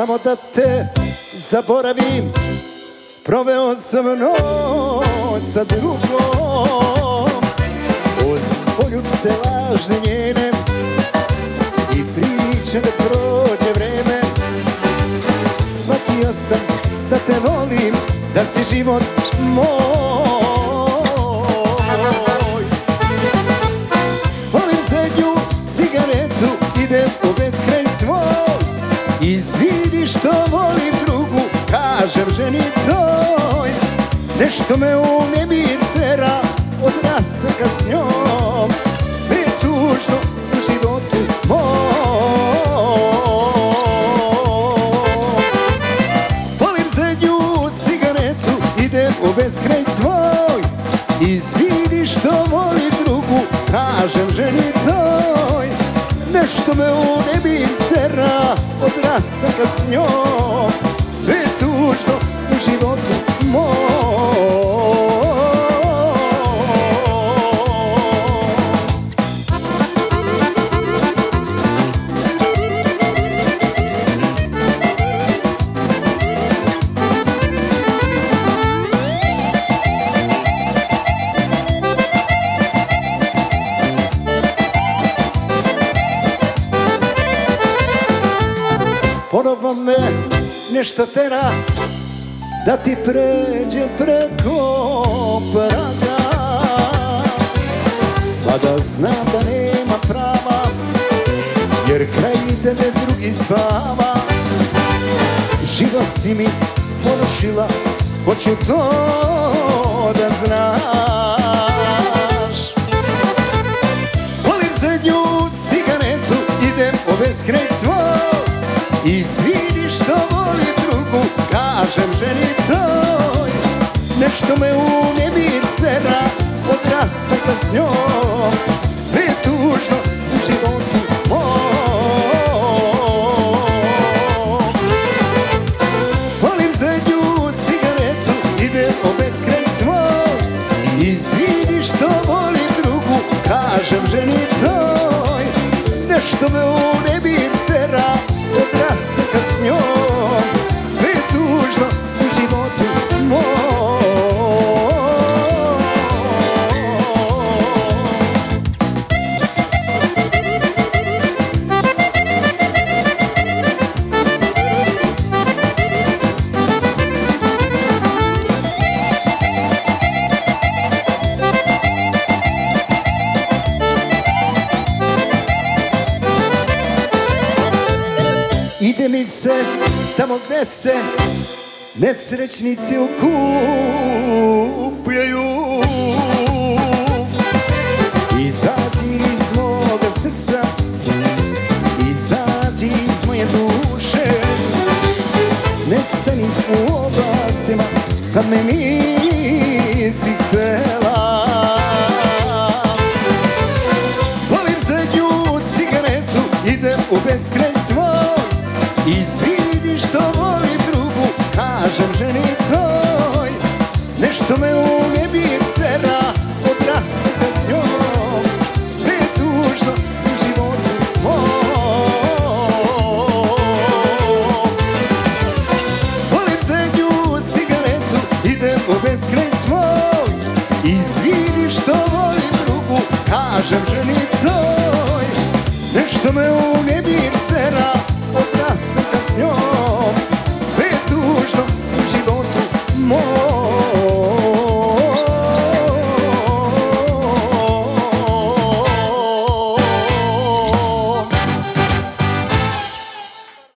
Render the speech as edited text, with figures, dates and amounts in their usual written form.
samo da te zaboravim. Proveo sam noć sa drugom, uz poljubce lažne njene i priče da prođe vreme. Shvatio sam da te volim, da si život moj. Volim zadnju cigaretu, idem u beskraj svoj. Izvidi što volim drugu, kažem ženi toj. Nešto me u nemir tera, od rastanka s njom. Sve je tužno u životu moj. Volim zadnju cigaretu, idem u beskraj svoj. Izvidi što volim drugu, kažem ženi toj. Nešto me u nemir tera, od rastanka s njom. Sve je tužno u životu moj. Ponovo me nešto tera da ti pređem preko praga, mada znam da nema prava, jer kraj tebe drugi spava. Život si mi porušila, hoću to da znaš. Volim zadnju cigaretu, idem u beskraj svoj. Izvidi što volim drugu, kažem ženi toj. Nešto me u nemir tera, od rastanka s njom. Sve je tužno u životu mom. Volim zadnju cigaretu, idem u beskraj svoj. Izvidi što volim drugu, kažem ženi toj. Nešto me u nemir tera, od rastanka s njom. Sve je tužno u životu mom. Ide mi se tamo gde se nesrećnici okupljaju. Izađi iz moga srca, izađi iz moje duše. Nestani u oblacima kad me nisi htela. Volim zadnju cigaretu, idem u beskraj svoj. Izvidi što volim drugu, kažem ženi toj. Nešto me u nemir tera, od rastanka s njom. Sve je tužno u životu mom. Volim zadnju cigaretu, idem u beskraj svoj. Izvidi što volim drugu, kažem ženi toj. Nešto me u nemir tera, od rastanka s njom. Sve je tužno u životu mom.